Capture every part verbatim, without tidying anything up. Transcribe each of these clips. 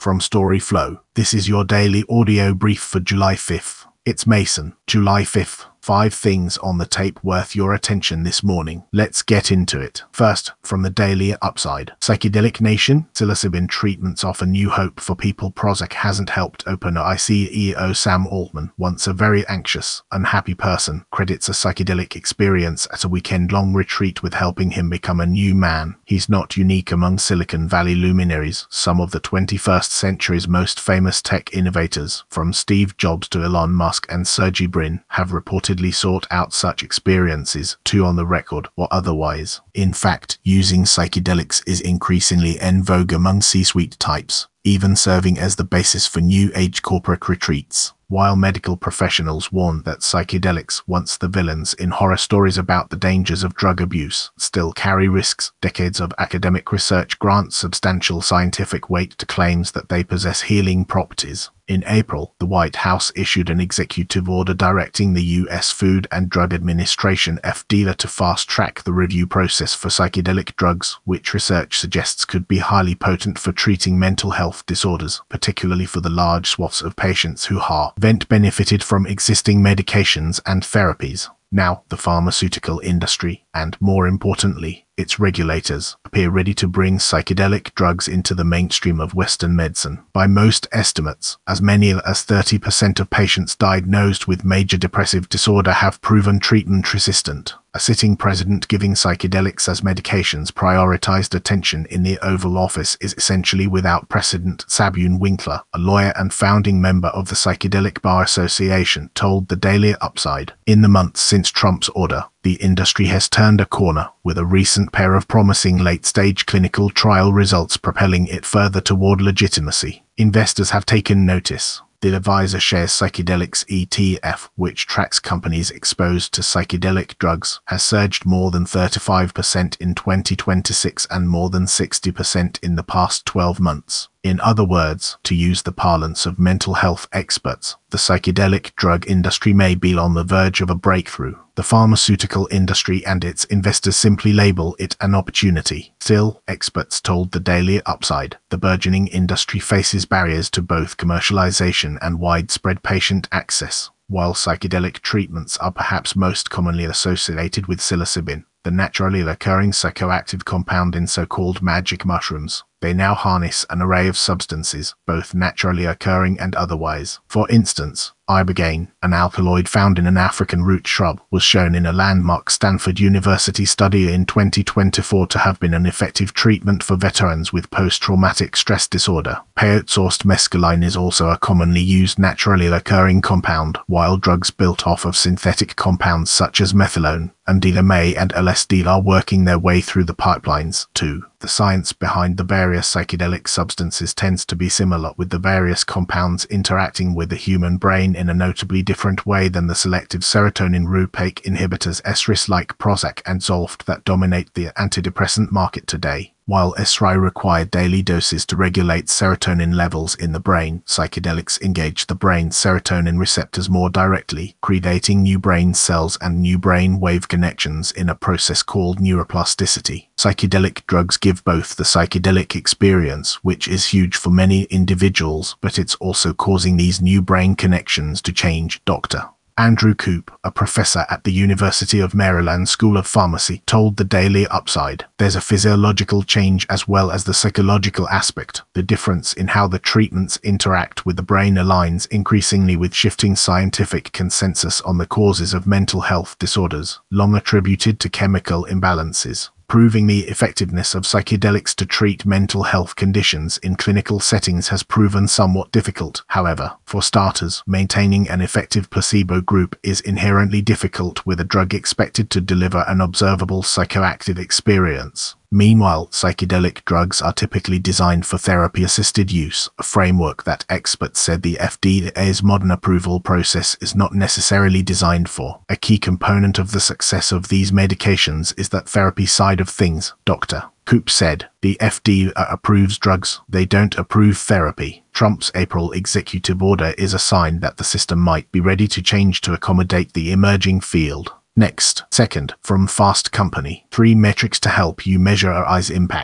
from StoryFlow. This is your daily audio brief for July fifth. It's Mason. July fifth. Five things on the tape worth your attention this morning. Let's get into it. First, from the Daily Upside. Psychedelic Nation. Psilocybin treatments offer new hope for people Prozac hasn't helped. OpenAI C E O Sam Altman, once a very anxious, unhappy person, credits a psychedelic experience at a weekend-long retreat with helping him become a new man. He's not unique among Silicon Valley luminaries. Some of the twenty-first century's most famous tech innovators, from Steve Jobs to Elon Musk and Sergey Brin, have reported sought out such experiences, too on the record or otherwise. In fact, using psychedelics is increasingly en vogue among C-suite types, even serving as the basis for new age corporate retreats. While medical professionals warn that psychedelics, once the villains in horror stories about the dangers of drug abuse, still carry risks, decades of academic research grants substantial scientific weight to claims that they possess healing properties. In April, the White House issued an executive order directing the U S Food and Drug Administration F D A to fast-track the review process for psychedelic drugs, which research suggests could be highly potent for treating mental health disorders, particularly for the large swaths of patients who have benefited from existing medications and therapies. Now, the pharmaceutical industry, and more importantly, its regulators, appear ready to bring psychedelic drugs into the mainstream of Western medicine. By most estimates, as many as thirty percent of patients diagnosed with major depressive disorder have proven treatment-resistant. A sitting president giving psychedelics as medications prioritized attention in the Oval Office is essentially without precedent. Sabine Winkler, a lawyer and founding member of the Psychedelic Bar Association, told the Daily Upside, "In the months since Trump's order, the industry has turned a corner, with a recent pair of promising late-stage clinical trial results propelling it further toward legitimacy. Investors have taken notice." The Advisor Shares Psychedelics E T F, which tracks companies exposed to psychedelic drugs, has surged more than thirty-five percent in twenty twenty-six and more than sixty percent in the past twelve months. In other words, to use the parlance of mental health experts, the psychedelic drug industry may be on the verge of a breakthrough. The pharmaceutical industry and its investors simply label it an opportunity. Still, experts told the Daily Upside, the burgeoning industry faces barriers to both commercialization and widespread patient access. While psychedelic treatments are perhaps most commonly associated with psilocybin, the naturally occurring psychoactive compound in so-called magic mushrooms, they now harness an array of substances, both naturally occurring and otherwise. For instance, ibogaine, an alkaloid found in an African root shrub, was shown in a landmark Stanford University study in twenty twenty-four to have been an effective treatment for veterans with post-traumatic stress disorder. Peyote-sourced mescaline is also a commonly used naturally occurring compound, while drugs built off of synthetic compounds such as methylone and D M A and L S D are working their way through the pipelines, too. The science behind the various psychedelic substances tends to be similar, with the various compounds interacting with the human brain in a notably different way than the selective serotonin reuptake inhibitors S R I S like Prozac and Zolft that dominate the antidepressant market today. While S R I require daily doses to regulate serotonin levels in the brain, psychedelics engage the brain's serotonin receptors more directly, creating new brain cells and new brain wave connections in a process called neuroplasticity. Psychedelic drugs give both the psychedelic experience, which is huge for many individuals, but it's also causing these new brain connections to change. Doctor Andrew Coop, a professor at the University of Maryland School of Pharmacy, told the Daily Upside, "There's a physiological change as well as the psychological aspect. The difference in how the treatments interact with the brain aligns increasingly with shifting scientific consensus on the causes of mental health disorders, long attributed to chemical imbalances." Proving the effectiveness of psychedelics to treat mental health conditions in clinical settings has proven somewhat difficult. However, for starters, maintaining an effective placebo group is inherently difficult with a drug expected to deliver an observable psychoactive experience. Meanwhile, psychedelic drugs are typically designed for therapy-assisted use, a framework that experts said the F D A's modern approval process is not necessarily designed for. A key component of the success of these medications is that therapy side of things, Doctor Coop said. The F D A approves drugs, they don't approve therapy. Trump's April executive order is a sign that the system might be ready to change to accommodate the emerging field. Next, second, from Fast Company, three metrics to help you measure A I's impact.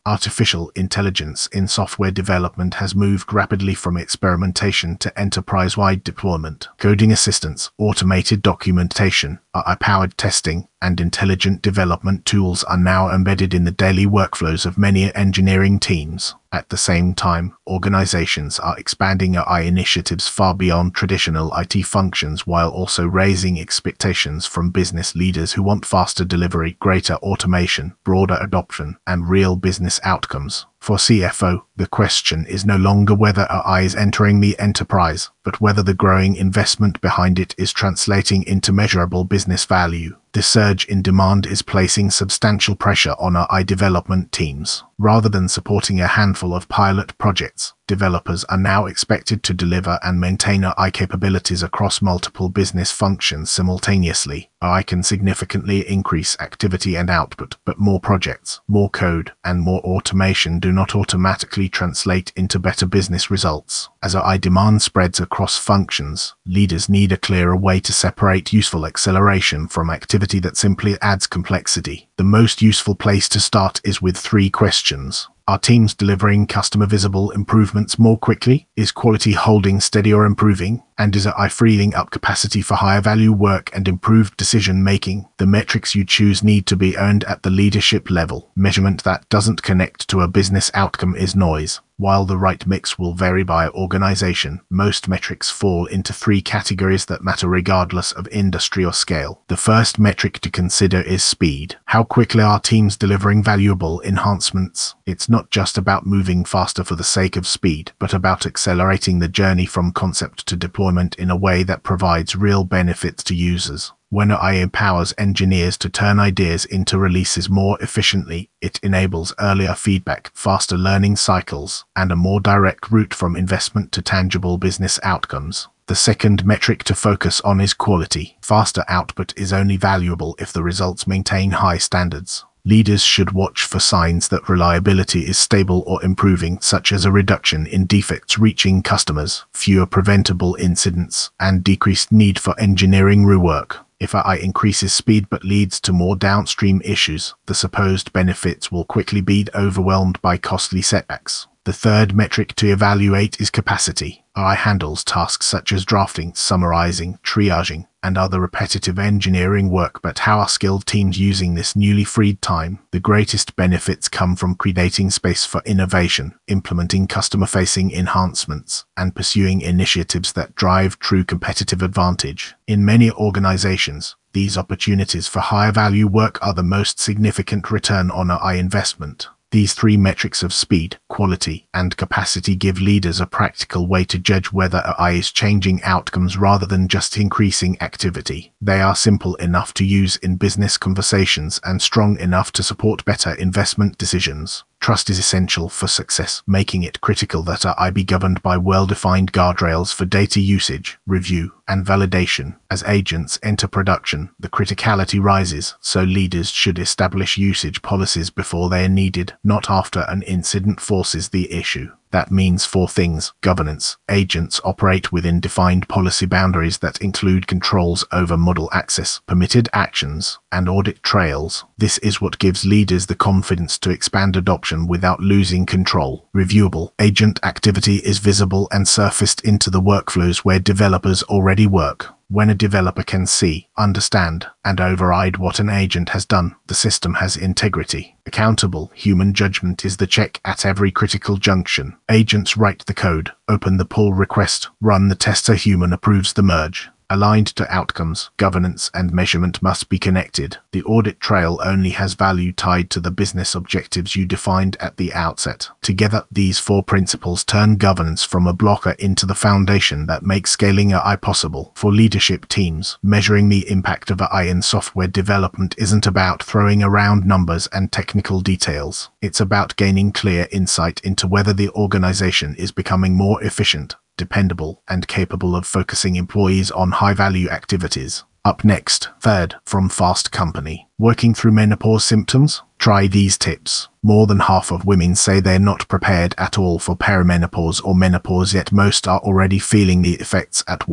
Artificial intelligence in software development has moved rapidly from experimentation to enterprise-wide deployment. Coding assistance, automated documentation, A I-powered testing, and intelligent development tools are now embedded in the daily workflows of many engineering teams. At the same time, organizations are expanding A I initiatives far beyond traditional I T functions while also raising expectations from business leaders who want faster delivery, greater automation, broader adoption, and real business outcomes. For C F O, the question is no longer whether A I is entering the enterprise, but whether the growing investment behind it is translating into measurable business value. The surge in demand is placing substantial pressure on A I development teams. Rather than supporting a handful of pilot projects, developers are now expected to deliver and maintain A I capabilities across multiple business functions simultaneously. A I can significantly increase activity and output, but more projects, more code, and more automation do not automatically translate into better business results. As A I demand spreads across functions, leaders need a clearer way to separate useful acceleration from activity that simply adds complexity. The most useful place to start is with three questions. Are teams delivering customer visible improvements more quickly? Is quality holding steady or improving? And is A I freeing up capacity for higher value work and improved decision making? The metrics you choose need to be earned at the leadership level. Measurement that doesn't connect to a business outcome is noise. While the right mix will vary by organization, most metrics fall into three categories that matter regardless of industry or scale. The first metric to consider is speed. How quickly are teams delivering valuable enhancements? It's not just about moving faster for the sake of speed, but about accelerating the journey from concept to deployment in a way that provides real benefits to users. When A I empowers engineers to turn ideas into releases more efficiently, it enables earlier feedback, faster learning cycles, and a more direct route from investment to tangible business outcomes. The second metric to focus on is quality. Faster output is only valuable if the results maintain high standards. Leaders should watch for signs that reliability is stable or improving, such as a reduction in defects reaching customers, fewer preventable incidents, and decreased need for engineering rework. If A I increases speed but leads to more downstream issues, the supposed benefits will quickly be overwhelmed by costly setbacks. The third metric to evaluate is capacity. A I handles tasks such as drafting, summarizing, triaging, and other repetitive engineering work, but how are skilled teams using this newly freed time? The greatest benefits come from creating space for innovation, implementing customer-facing enhancements, and pursuing initiatives that drive true competitive advantage. In many organizations, these opportunities for higher value work are the most significant return on A I investment. These three metrics of speed, quality, and capacity give leaders a practical way to judge whether A I is changing outcomes rather than just increasing activity. They are simple enough to use in business conversations and strong enough to support better investment decisions. Trust is essential for success, making it critical that A I be governed by well-defined guardrails for data usage, review, and validation. As agents enter production, the criticality rises, so leaders should establish usage policies before they are needed, not after an incident forces the issue. That means four things. Governance. Agents operate within defined policy boundaries that include controls over model access, permitted actions, and audit trails. This is what gives leaders the confidence to expand adoption without losing control. Reviewable. Agent activity is visible and surfaced into the workflows where developers already work. When a developer can see, understand, and override what an agent has done, the system has integrity. Accountable. Human judgment is the check at every critical junction. Agents write the code, open the pull request, run the test. A human approves the merge. Aligned to outcomes, governance and measurement must be connected. The audit trail only has value tied to the business objectives you defined at the outset. Together, these four principles turn governance from a blocker into the foundation that makes scaling A I possible. For leadership teams, measuring the impact of A I in software development isn't about throwing around numbers and technical details. It's about gaining clear insight into whether the organization is becoming more efficient, dependable, and capable of focusing employees on high-value activities. Up next, third, from Fast Company. Working through menopause symptoms? Try these tips. More than half of women say they're not prepared at all for perimenopause or menopause, yet most are already feeling the effects at work.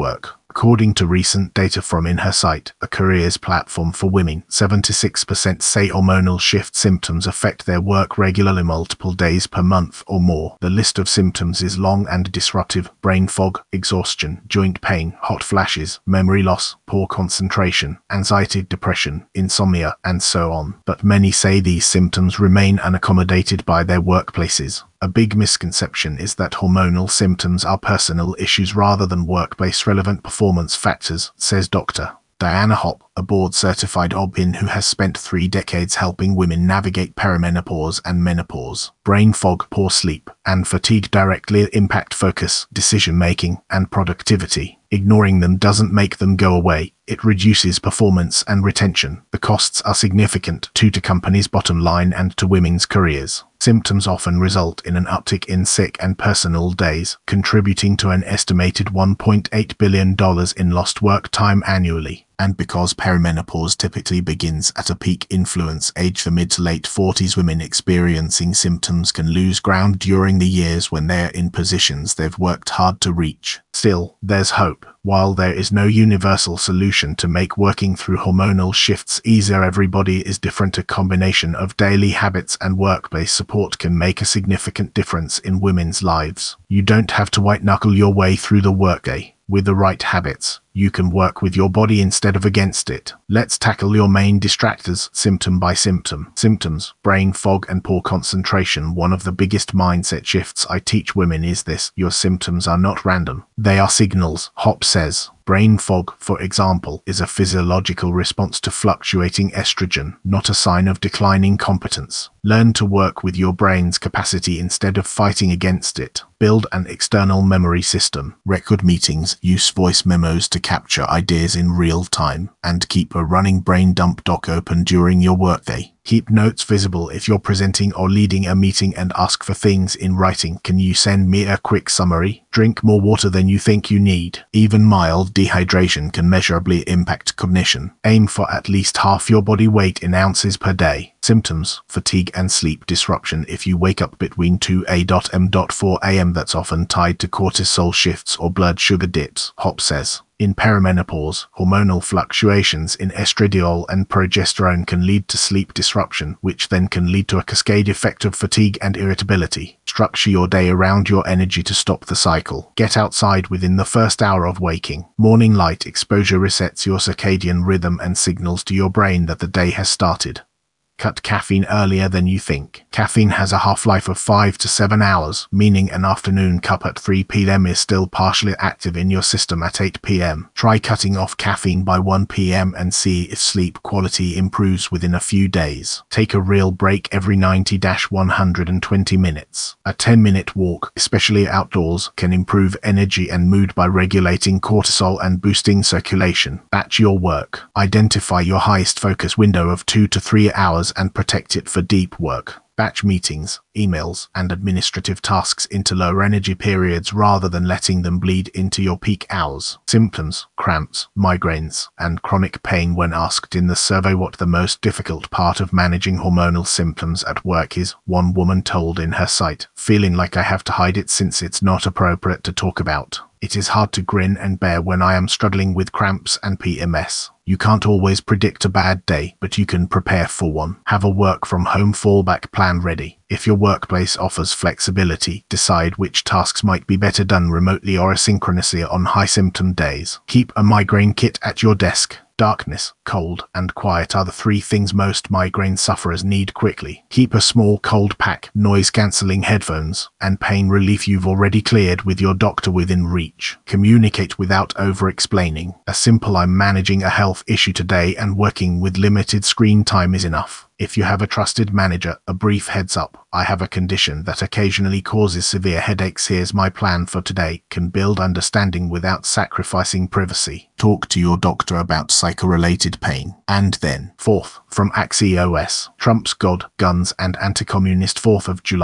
According to recent data from InHerSight, a careers platform for women, seventy-six percent say hormonal shift symptoms affect their work regularly multiple days per month or more. The list of symptoms is long and disruptive: brain fog, exhaustion, joint pain, hot flashes, memory loss, poor concentration, anxiety, depression, insomnia, and so on. But many say these symptoms remain unaccommodated by their workplaces. A big misconception is that hormonal symptoms are personal issues rather than workplace-relevant performance factors, says Doctor Diana Hopp, a board-certified O B G Y N who has spent three decades helping women navigate perimenopause and menopause. Brain fog, poor sleep, and fatigue directly impact focus, decision-making, and productivity. Ignoring them doesn't make them go away. It reduces performance and retention. The costs are significant, too, to companies' bottom line and to women's careers. Symptoms often result in an uptick in sick and personal days, contributing to an estimated one point eight billion dollars in lost work time annually. And because perimenopause typically begins at a peak influence age, the mid to late forties, women experiencing symptoms can lose ground during the years when they're in positions they've worked hard to reach. Still, there's hope. While there is no universal solution to make working through hormonal shifts easier, everybody is different. A combination of daily habits and workplace support can make a significant difference in women's lives. You don't have to white-knuckle your way through the workday. With the right habits, you can work with your body instead of against it. Let's tackle your main distractors, symptom by symptom. Symptoms: brain fog and poor concentration. One of the biggest mindset shifts I teach women is this: your symptoms are not random. They are signals, Hopp says. Brain fog, for example, is a physiological response to fluctuating estrogen, not a sign of declining competence. Learn to work with your brain's capacity instead of fighting against it. Build an external memory system. Record meetings, use voice memos to capture ideas in real time, and keep a running brain dump doc open during your workday. Keep notes visible if you're presenting or leading a meeting, and ask for things in writing. Can you send me a quick summary? Drink more water than you think you need. Even mild dehydration can measurably impact cognition. Aim for at least half your body weight in ounces per day. Symptoms: fatigue and sleep disruption. If you wake up between two a m and four a m, that's often tied to cortisol shifts or blood sugar dips, Hopp says. In perimenopause, hormonal fluctuations in estradiol and progesterone can lead to sleep disruption, which then can lead to a cascade effect of fatigue and irritability. Structure your day around your energy to stop the cycle. Get outside within the first hour of waking. Morning light exposure resets your circadian rhythm and signals to your brain that the day has started. Cut caffeine earlier than you think. Caffeine has a half-life of five to seven hours, meaning an afternoon cup at three p m is still partially active in your system at eight p m Try cutting off caffeine by one p m and see if sleep quality improves within a few days. Take a real break every ninety to one hundred twenty minutes. A ten minute walk, especially outdoors, can improve energy and mood by regulating cortisol and boosting circulation. Batch your work. Identify your highest focus window of two to three hours and protect it for deep work. Batch meetings, emails, and administrative tasks into lower energy periods rather than letting them bleed into your peak hours. Symptoms: cramps, migraines, and chronic pain. When asked in the survey what the most difficult part of managing hormonal symptoms at work is, one woman told InHerSight, "Feeling like I have to hide it since it's not appropriate to talk about. It is hard to grin and bear when I am struggling with cramps and P M S." You can't always predict a bad day, but you can prepare for one. Have a work-from-home fallback plan ready. If your workplace offers flexibility, decide which tasks might be better done remotely or asynchronously on high-symptom days. Keep a migraine kit at your desk. Darkness, cold, and quiet are the three things most migraine sufferers need quickly. Keep a small cold pack, noise-cancelling headphones, and pain relief you've already cleared with your doctor within reach. Communicate without over-explaining. A simple "I'm managing a health issue today and working with limited screen time" is enough. If you have a trusted manager, a brief "heads up, I have a condition that occasionally causes severe headaches, here's my plan for today," can build understanding without sacrificing privacy. Talk to your doctor about psycho-related pain. And then, fourth, from Axios, Trump's God, Guns, and Anti-Communist fourth of July.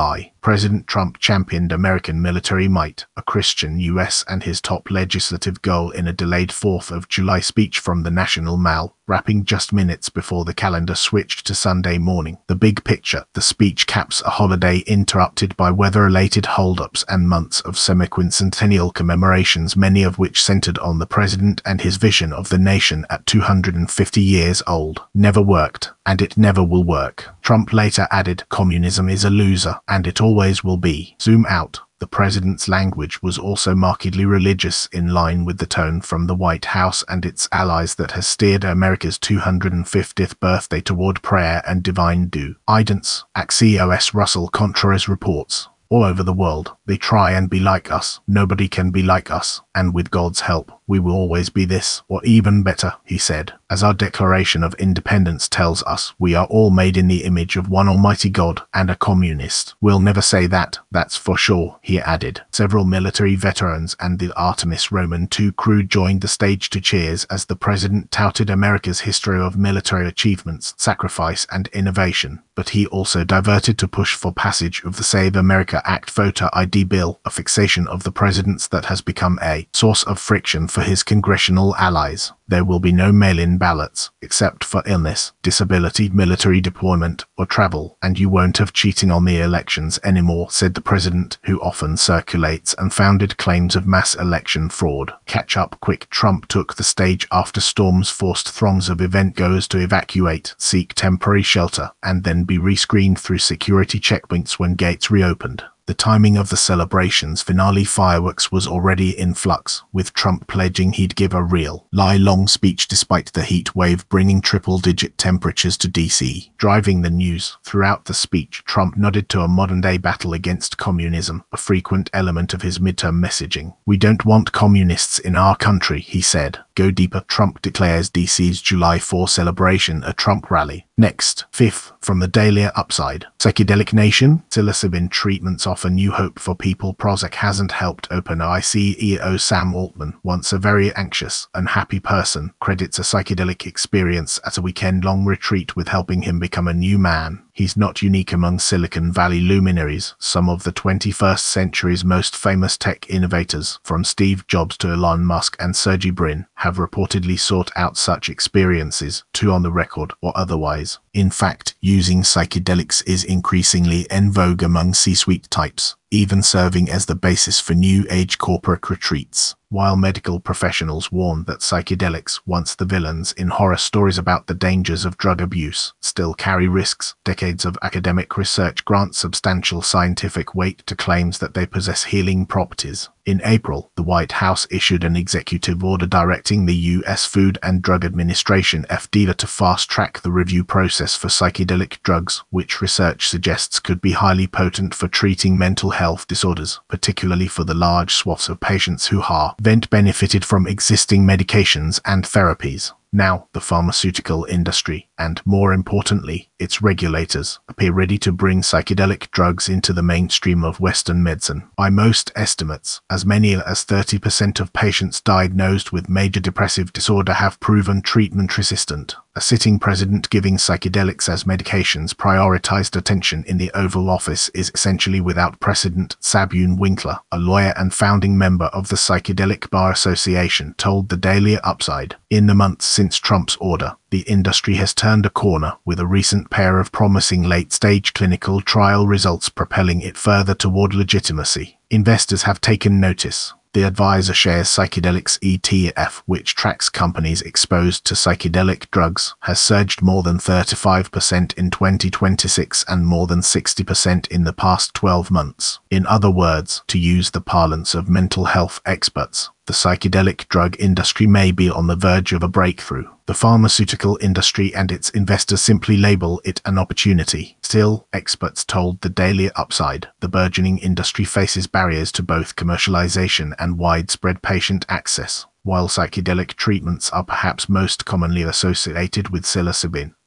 President Trump championed American military might, a Christian U S and his top legislative goal in a delayed fourth of July speech from the National Mall, wrapping just minutes before the calendar switched to Sunday morning. The big picture, the speech caps a holiday interrupted by weather-related holdups and months of semi-quincentennial commemorations, many of which centered on the president and his vision of the nation at two hundred fifty years old. Never worked, and it never will work. Trump later added, "Communism is a loser, and it always will be." Zoom out. The president's language was also markedly religious, in line with the tone from the White House and its allies that has steered America's two hundred fiftieth birthday toward prayer and divine do. Idence, Axios Russell Contreras reports. All over the world, they try and be like us. Nobody can be like us, and with God's help, we will always be this, or even better, he said. As our Declaration of Independence tells us, we are all made in the image of one almighty God, and a communist. We'll never say that, that's for sure, he added. Several military veterans and the Artemis Roman two crew joined the stage to cheers as the president touted America's history of military achievements, sacrifice, and innovation. But he also diverted to push for passage of the Save America Act voter I D bill, a fixation of the president's that has become a source of friction for his congressional allies. There will be no mail-in ballots, except for illness, disability, military deployment, or travel, and you won't have cheating on the elections anymore, said the president, who often circulates unfounded claims of mass election fraud. Catch up quick. Trump took the stage after storms forced throngs of event-goers to evacuate, seek temporary shelter, and then be rescreened through security checkpoints when gates reopened. The timing of the celebration's finale fireworks was already in flux, with Trump pledging he'd give a real, lie-long speech despite the heat wave bringing triple-digit temperatures to D C. Driving the news, throughout the speech, Trump nodded to a modern-day battle against communism, a frequent element of his midterm messaging. "We don't want communists in our country," he said. Go deeper. Trump declares D C's July fourth celebration a Trump rally. Next, fifth, from the Daily Upside. Psychedelic Nation? Psilocybin treatments offer new hope for people. Prozac hasn't helped. OpenAI C E O Sam Altman, once a very anxious, unhappy person, credits a psychedelic experience at a weekend-long retreat with helping him become a new man. He's not unique among Silicon Valley luminaries. Some of the twenty-first century's most famous tech innovators, from Steve Jobs to Elon Musk and Sergey Brin, have reportedly sought out such experiences, too on the record or otherwise. In fact, using psychedelics is increasingly en vogue among C-suite types, even serving as the basis for new-age corporate retreats. While medical professionals warn that psychedelics, once the villains in horror stories about the dangers of drug abuse, still carry risks, decades of academic research grant substantial scientific weight to claims that they possess healing properties. In April, the White House issued an executive order directing the U S Food and Drug Administration F D A to fast-track the review process for psychedelic drugs, which research suggests could be highly potent for treating mental health disorders, particularly for the large swaths of patients who have benefited from existing medications and therapies. Now, the pharmaceutical industry, and more importantly, its regulators, appear ready to bring psychedelic drugs into the mainstream of Western medicine. By most estimates, as many as thirty percent of patients diagnosed with major depressive disorder have proven treatment-resistant. A sitting president giving psychedelics as medications prioritized attention in the Oval Office is essentially without precedent, Sabine Winkler, a lawyer and founding member of the Psychedelic Bar Association, told the Daily Upside. In the months since Trump's order, the industry has turned a corner, with a recent pair of promising late-stage clinical trial results propelling it further toward legitimacy. Investors have taken notice. The Advisor Shares Psychedelics E T F, which tracks companies exposed to psychedelic drugs, has surged more than thirty-five percent in twenty twenty-six and more than sixty percent in the past twelve months. In other words, to use the parlance of mental health experts, the psychedelic drug industry may be on the verge of a breakthrough. The pharmaceutical industry and its investors simply label it an opportunity. Still, experts told the Daily Upside, the burgeoning industry faces barriers to both commercialization and widespread patient access. While psychedelic treatments are perhaps most commonly associated with psilocybin,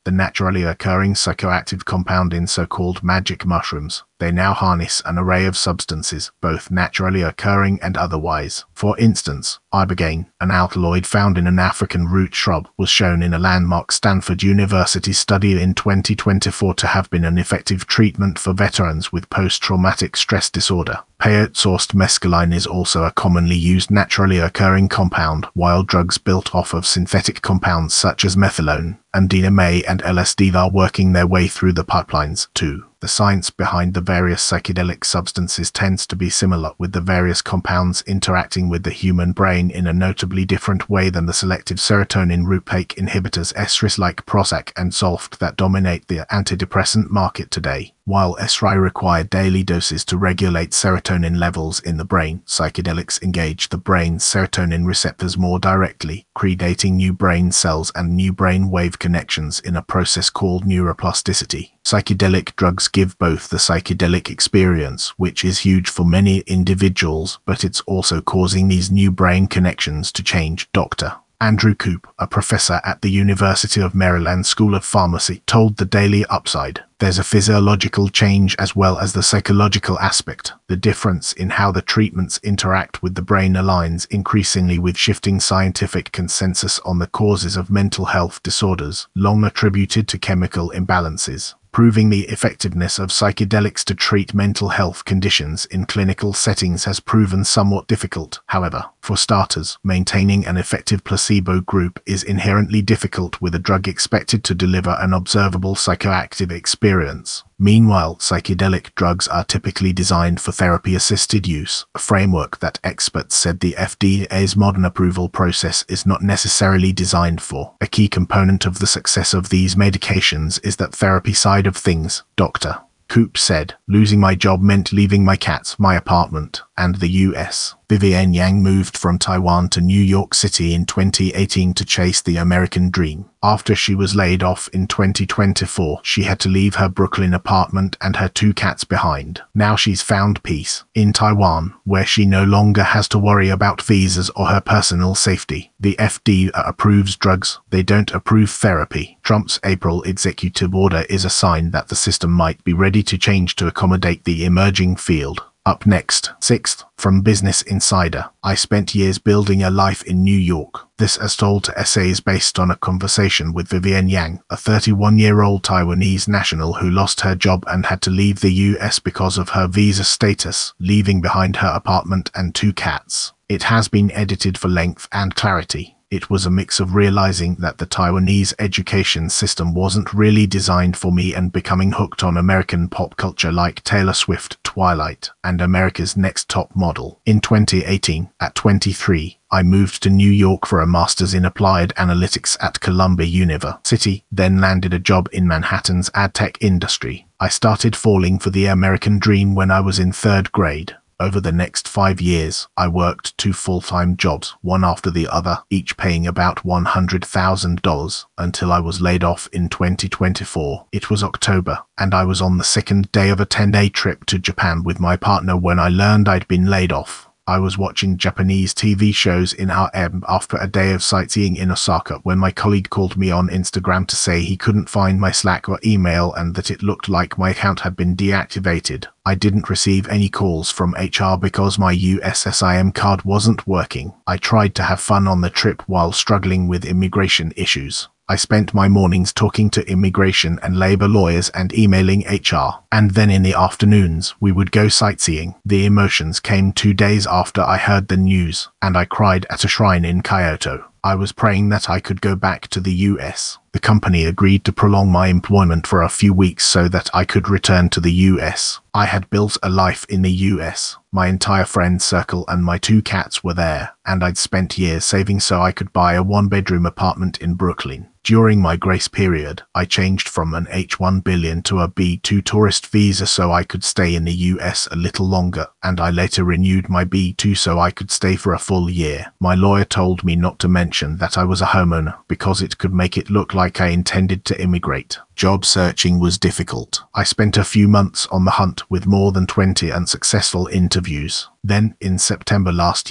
the naturally occurring psychoactive compound in so-called magic mushrooms. They now harness an array of substances, both naturally occurring and otherwise. For instance, ibogaine, an alkaloid found in an African root shrub, was shown in a landmark Stanford University study in twenty twenty-four to have been an effective treatment for veterans with post-traumatic stress disorder. Peyote-sourced mescaline is also a commonly used naturally occurring compound, while drugs built off of synthetic compounds such as methadone, M D M A and L S D are working their way through the pipelines, too. The science behind the various psychedelic substances tends to be similar, with the various compounds interacting with the human brain in a notably different way than the selective serotonin reuptake inhibitors S R Is like Prozac and Zolft that dominate the antidepressant market today. While S R I require daily doses to regulate serotonin levels in the brain, psychedelics engage the brain's serotonin receptors more directly, creating new brain cells and new brain wave connections in a process called neuroplasticity. Psychedelic drugs give both the psychedelic experience, which is huge for many individuals, but it's also causing these new brain connections to change. Doctor Andrew Coop, a professor at the University of Maryland School of Pharmacy, told the Daily Upside, "There's a physiological change as well as the psychological aspect. The difference in how the treatments interact with the brain aligns increasingly with shifting scientific consensus on the causes of mental health disorders, long attributed to chemical imbalances." Proving the effectiveness of psychedelics to treat mental health conditions in clinical settings has proven somewhat difficult. However, for starters, maintaining an effective placebo group is inherently difficult with a drug expected to deliver an observable psychoactive experience. Meanwhile, psychedelic drugs are typically designed for therapy-assisted use, a framework that experts said the F D A's modern approval process is not necessarily designed for. A key component of the success of these medications is that therapy side of things, Doctor Coop said. "Losing my job meant leaving my cats, my apartment, and the U S" Vivienne Yang moved from Taiwan to New York City in twenty eighteen to chase the American dream. After she was laid off in twenty twenty-four, she had to leave her Brooklyn apartment and her two cats behind. Now she's found peace in Taiwan, where she no longer has to worry about visas or her personal safety. The F D A approves drugs, they don't approve therapy. Trump's April executive order is a sign that the system might be ready to change to accommodate the emerging field. Up next, sixth, from Business Insider. I spent years building a life in New York. This as told to Essays based on a conversation with Vivienne Yang, a thirty-one-year-old Taiwanese national who lost her job and had to leave the U S because of her visa status, leaving behind her apartment and two cats. It has been edited for length and clarity. It was a mix of realizing that the Taiwanese education system wasn't really designed for me and becoming hooked on American pop culture like Taylor Swift, Twilight, and America's Next Top Model. In twenty eighteen, at twenty-three, I moved to New York for a master's in applied analytics at Columbia University, then landed a job in Manhattan's ad tech industry. I started falling for the American dream when I was in third grade. Over the next five years, I worked two full-time jobs, one after the other, each paying about one hundred thousand dollars, until I was laid off in twenty twenty-four. It was October, and I was on the second day of a ten-day trip to Japan with my partner when I learned I'd been laid off. I was watching Japanese T V shows in our ebb after a day of sightseeing in Osaka when my colleague called me on Instagram to say he couldn't find my Slack or email and that it looked like my account had been deactivated. I didn't receive any calls from H R because my U S S I M card wasn't working. I tried to have fun on the trip while struggling with immigration issues. I spent my mornings talking to immigration and labor lawyers and emailing H R, and then in the afternoons we would go sightseeing. The emotions came two days after I heard the news, and I cried at a shrine in Kyoto. I was praying that I could go back to the U S. The company agreed to prolong my employment for a few weeks so that I could return to the U S. I had built a life in the U S. My entire friend circle and my two cats were there, and I'd spent years saving so I could buy a one-bedroom apartment in Brooklyn. During my grace period, I changed from an H one billion to a B two tourist visa so I could stay in the U S a little longer, and I later renewed my B two so I could stay for a full year. My lawyer told me not to mention that I was a homeowner because it could make it look like I intended to immigrate. Job searching was difficult. I spent a few months on the hunt with more than twenty unsuccessful interviews. Then, in September last year,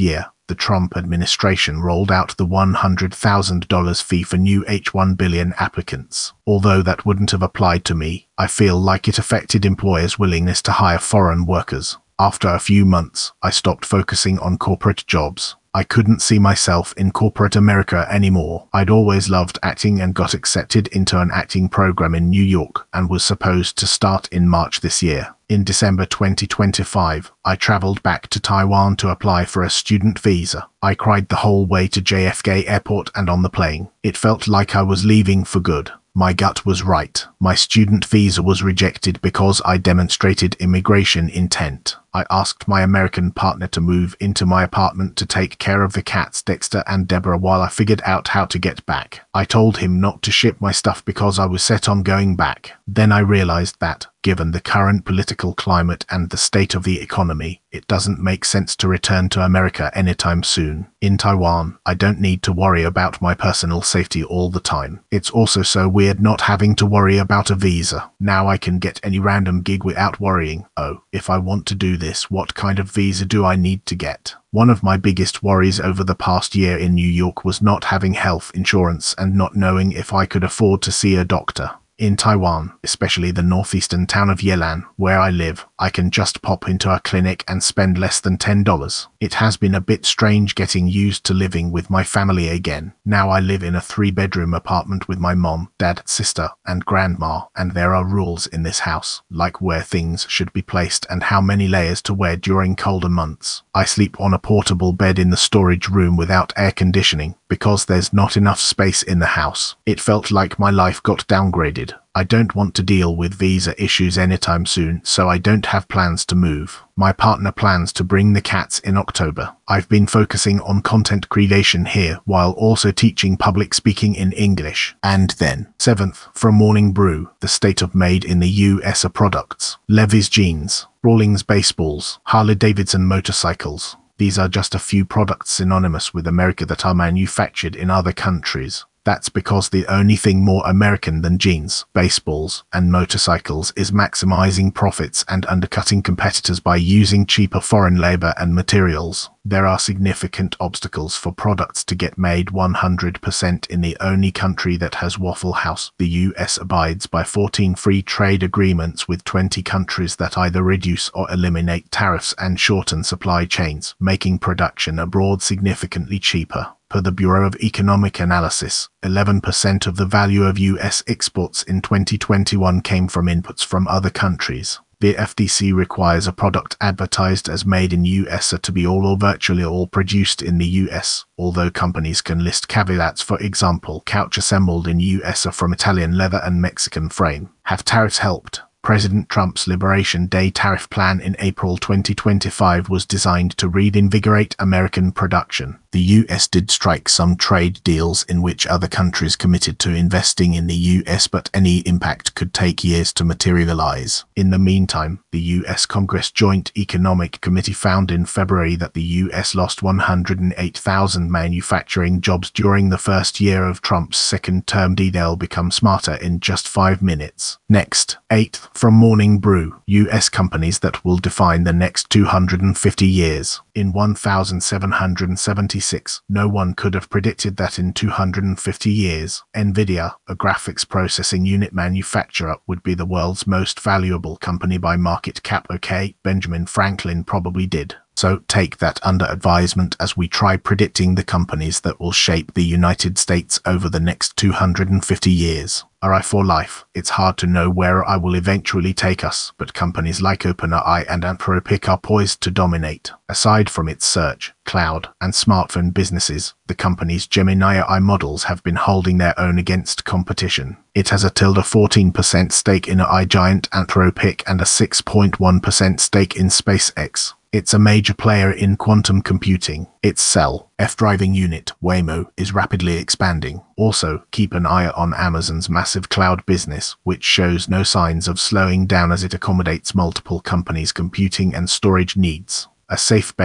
the Trump administration rolled out the one hundred thousand dollars fee for new H one billion applicants. Although that wouldn't have applied to me, I feel like it affected employers' willingness to hire foreign workers. After a few months, I stopped focusing on corporate jobs. I couldn't see myself in corporate America anymore. I'd always loved acting and got accepted into an acting program in New York and was supposed to start in March this year. In December twenty twenty-five, I traveled back to Taiwan to apply for a student visa. I cried the whole way to J F K Airport and on the plane. It felt like I was leaving for good. My gut was right. My student visa was rejected because I demonstrated immigration intent. I asked my American partner to move into my apartment to take care of the cats Dexter and Deborah while I figured out how to get back. I told him not to ship my stuff because I was set on going back. Then I realized that, given the current political climate and the state of the economy, it doesn't make sense to return to America anytime soon. In Taiwan, I don't need to worry about my personal safety all the time. It's also so weird not having to worry about a visa. Now I can get any random gig without worrying, oh, if I want to do this, what kind of visa do I need to get? One of my biggest worries over the past year in New York was not having health insurance and not knowing if I could afford to see a doctor. In Taiwan, especially the northeastern town of Yilan, where I live, I can just pop into a clinic and spend less than ten dollars. It has been a bit strange getting used to living with my family again. Now I live in a three-bedroom apartment with my mom, dad, sister, and grandma, and there are rules in this house, like where things should be placed and how many layers to wear during colder months. I sleep on a portable bed in the storage room without air conditioning, because there's not enough space in the house. It felt like my life got downgraded. I don't want to deal with visa issues anytime soon, so I don't have plans to move. My partner plans to bring the cats in October. I've been focusing on content creation here while also teaching public speaking in English. And then, seventh, from Morning Brew, the state of made in the U S are products. Levi's jeans, Rawlings baseballs, Harley-Davidson motorcycles. These are just a few products synonymous with America that are manufactured in other countries. That's because the only thing more American than jeans, baseballs, and motorcycles is maximizing profits and undercutting competitors by using cheaper foreign labor and materials. There are significant obstacles for products to get made one hundred percent in the only country that has Waffle House. The U S abides by fourteen free trade agreements with twenty countries that either reduce or eliminate tariffs and shorten supply chains, making production abroad significantly cheaper. Per the Bureau of Economic Analysis, eleven percent of the value of U S exports in twenty twenty-one came from inputs from other countries. The F T C requires a product advertised as made in U S to be all or virtually all produced in the U S, although companies can list caveats, for example, couch assembled in U S from Italian leather and Mexican frame. Have tariffs helped? President Trump's Liberation Day tariff plan in April twenty twenty-five was designed to reinvigorate American production. The U S did strike some trade deals in which other countries committed to investing in the U S, but any impact could take years to materialize. In the meantime, the U S Congress Joint Economic Committee found in February that the U S lost one hundred eight thousand manufacturing jobs during the first year of Trump's second term. They'll become smarter in just five minutes. Next, eighth, from Morning Brew, U S companies that will define the next two hundred fifty years. In one thousand seven hundred seventy-six, no one could have predicted that in two hundred fifty years, Nvidia, a graphics processing unit manufacturer, would be the world's most valuable company by market cap. Okay, Benjamin Franklin probably did. So take that under advisement as we try predicting the companies that will shape the United States over the next two hundred fifty years. R I for life. It's hard to know where I will eventually take us, but companies like OpenAI and Anthropic are poised to dominate. Aside from its search, cloud, and smartphone businesses, the company's Gemini A I models have been holding their own against competition. It has a tilde fourteen percent stake in A I giant Anthropic and a six point one percent stake in SpaceX. It's a major player in quantum computing. Its cell, F-driving unit, Waymo, is rapidly expanding. Also, keep an eye on Amazon's massive cloud business, which shows no signs of slowing down as it accommodates multiple companies' computing and storage needs. A safe bet,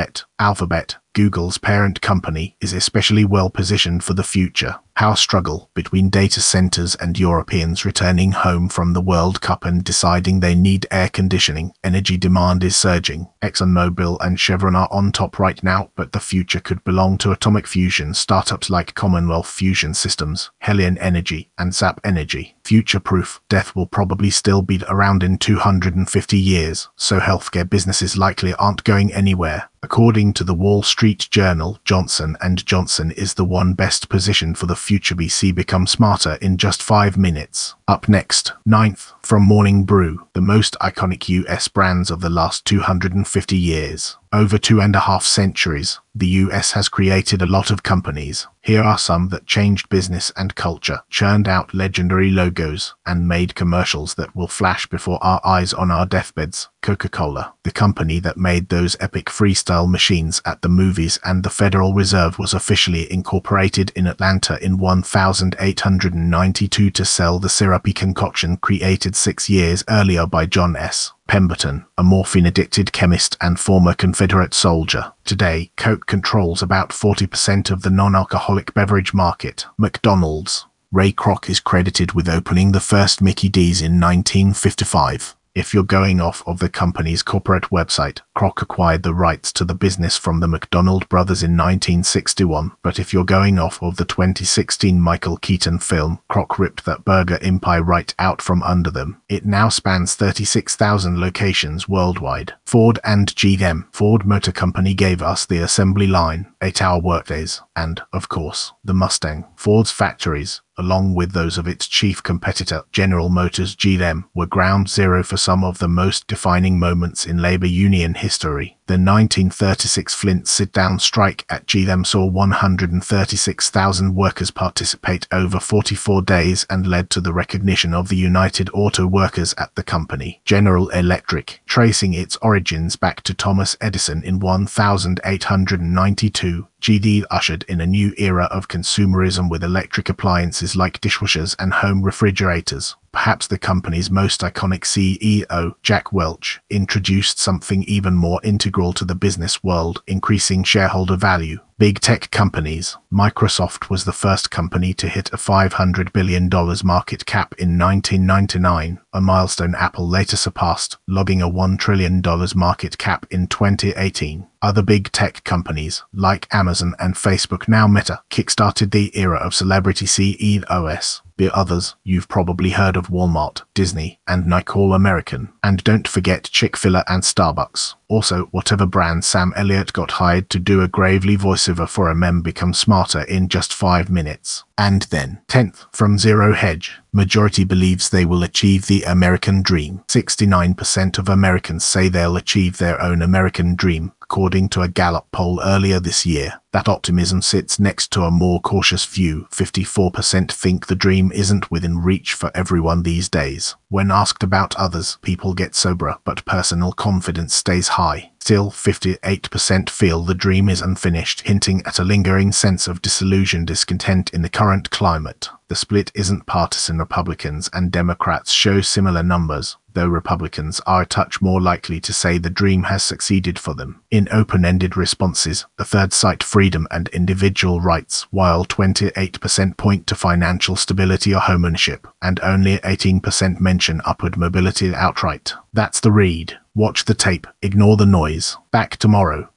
Alphabet, Google's parent company, is especially well positioned for the future. How struggle between data centers and Europeans returning home from the World Cup and deciding they need air conditioning. Energy demand is surging. ExxonMobil and Chevron are on top right now, but the future could belong to atomic fusion startups like Commonwealth Fusion Systems, Helion Energy, and Zap Energy. Future-proof. Death will probably still be around in two hundred fifty years, so healthcare businesses likely aren't going anywhere. According to the Wall Street Journal, Johnson and Johnson is the one best positioned for the future. B C become smarter in just five minutes. Up next, ninth, from Morning Brew, the most iconic U S brands of the last two hundred fifty years. Over two and a half centuries, the U S has created a lot of companies. Here are some that changed business and culture, churned out legendary logos, and made commercials that will flash before our eyes on our deathbeds. Coca-Cola, the company that made those epic freestyle machines at the movies, and the Federal Reserve was officially incorporated in Atlanta in eighteen ninety-two to sell the syrupy concoction created six years earlier by John S. Pemberton, a morphine-addicted chemist and former Confederate soldier. Today, Coke controls about forty percent of the non-alcoholic beverage market. McDonald's. Ray Kroc is credited with opening the first Mickey D's in nineteen fifty-five. If you're going off of the company's corporate website, Kroc acquired the rights to the business from the McDonald brothers in nineteen sixty-one, but if you're going off of the twenty sixteen Michael Keaton film, Kroc ripped that burger empire right out from under them. It now spans thirty-six thousand locations worldwide. Ford and G M. Ford Motor Company gave us the assembly line, eight-hour workdays, and, of course, the Mustang. Ford's factories, along with those of its chief competitor, General Motors G M, were ground zero for some of the most defining moments in labor union history. The nineteen thirty-six Flint sit-down strike at G M saw one hundred thirty-six thousand workers participate over forty-four days and led to the recognition of the United Auto Workers at the company. General Electric, tracing its origins back to Thomas Edison in eighteen ninety-two, G D ushered in a new era of consumerism with electric appliances like dishwashers and home refrigerators. Perhaps the company's most iconic C E O, Jack Welch, introduced something even more integral to the business world, increasing shareholder value. Big tech companies. Microsoft was the first company to hit a five hundred billion dollars market cap in nineteen ninety-nine, a milestone Apple later surpassed, logging a one trillion dollars market cap in twenty eighteen. Other big tech companies, like Amazon and Facebook, now Meta, kickstarted the era of celebrity C E Os. Be others, you've probably heard of Walmart, Disney, and Nike All American. And don't forget Chick-fil-A and Starbucks. Also, whatever brand Sam Elliott got hired to do a gravely voiceover for a meme becomes smarter in just five minutes. And then, tenth, from Zero Hedge. Majority believes they will achieve the American dream. sixty-nine percent of Americans say they'll achieve their own American dream, according to a Gallup poll earlier this year. That optimism sits next to a more cautious view. fifty-four percent think the dream isn't within reach for everyone these days. When asked about others, people get soberer, but personal confidence stays high. Still, fifty-eight percent feel the dream is unfinished, hinting at a lingering sense of disillusion, discontent in the current climate. The split isn't partisan. Republicans and Democrats show similar numbers, though Republicans are a touch more likely to say the dream has succeeded for them. In open-ended responses, a third cite freedom and individual rights, while twenty-eight percent point to financial stability or homeownership, and only eighteen percent mention upward mobility outright. That's the read. Watch the tape, ignore the noise. Back tomorrow.